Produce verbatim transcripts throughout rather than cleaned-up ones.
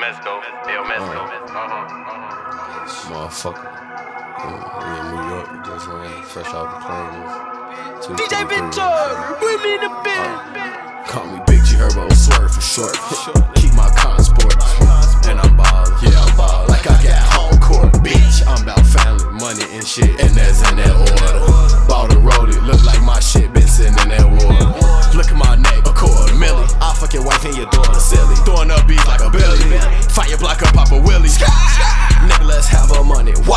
Mexico, El Mexico. Uh-huh, uh-huh. Motherfucker. Yeah, we in New York, just uh, fresh off the plane. D J Ventura, bring me the bed. Call me Big G Herbo, swerve for short. Keep my consport, and I'm ballin'. Yeah, I'm ballin'. Like I got home court, bitch. I'm about family, money and shit, and that's in that order. Bought a rollie, look like my shit been sitting in that water. Look at my neck, a quarter milli. I'll fuck your wife and your daughter silly. Throwing up beats like a Billy. Fire block up, pop a Willie. Nigga, let's have our money. Wow.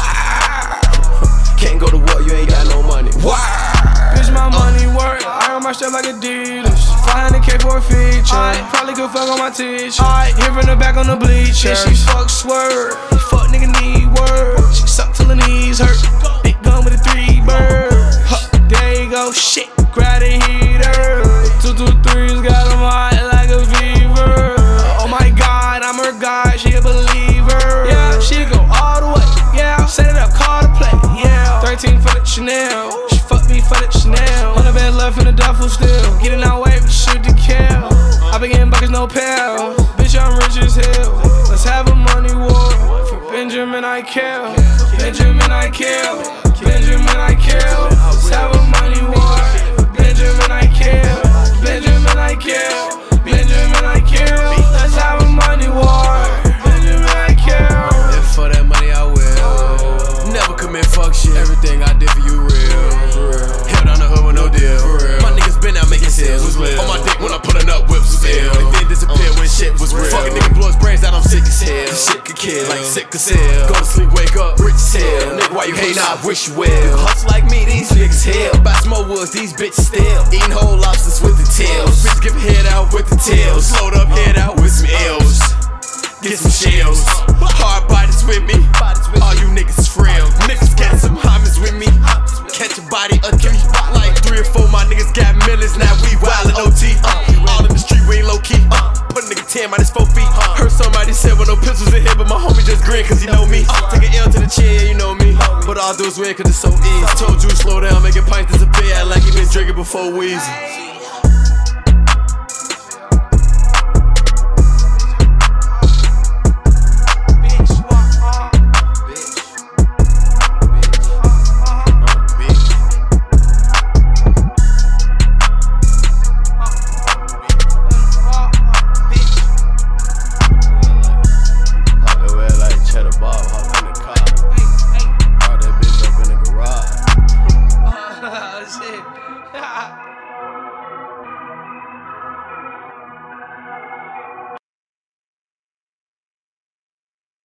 Can't go to war, you ain't got no money. Wow. Bitch, my money work. I own my stuff like Adidas. five hundred K for a feature. I probably could fuck on my t-shirt. Here from the back on the bleachers. She fuck swerve. Fuck nigga need word. She suck till her knees hurt. Big gun with a three bird. Huh, there you go. Shit, grab the heater. Two two threes got them hot like a fever. Oh my God, I'm her god. She a believer. Yeah, she go all the way. Yeah, set it up, call to play. Yeah, thirteen for the Chanel. She fuck me for the Chanel. On the bed left in the duffel still. Getting out way, but shoot to kill. I been getting buckets, no pill. Bitch, I'm rich as hell. Let's have a money war. For Benjamin, I kill. Benjamin, I kill. Benjamin, I kill. Let's have a money war. For Benjamin, I kill. Benjamin, I kill. Benjamin, I kill. Let's have a money war. Benjamin, I kill. And for that money, I will. Never commit fuck shit. Everything I did for you real. Held on the hood with no deal. My niggas been out making sales. On my dick when I'm pulling up whips was ill. They did disappear when shit was real. Fucking nigga blow his brains out, I'm sick as hell. This shit could kill, like sick as hell. Go to sleep, wake up, rich as hell. Nigga, why you hate? I wish you well. Hustle like me, these niggas hell. Buy some more woods, these bitches still eating whole lobsters with the tails. Bitches give head out with the tails. Load up, head out with some L's. Get some shells. Hard bodies with me. All you niggas is frail. Niggas got some homies with me. Catch a body, a three. Like three or four, my niggas got millions. Now we wildin' O T. All in the street, we ain't low key. Put a nigga ten minus four feet. Heard somebody said with no pistols in here, but my homie just grin cause he know me. Take an L to the chin, you know me. But all I do is win cause it's so easy. Told you slow down, making pints disappear. Act like you been drinking before Weezy.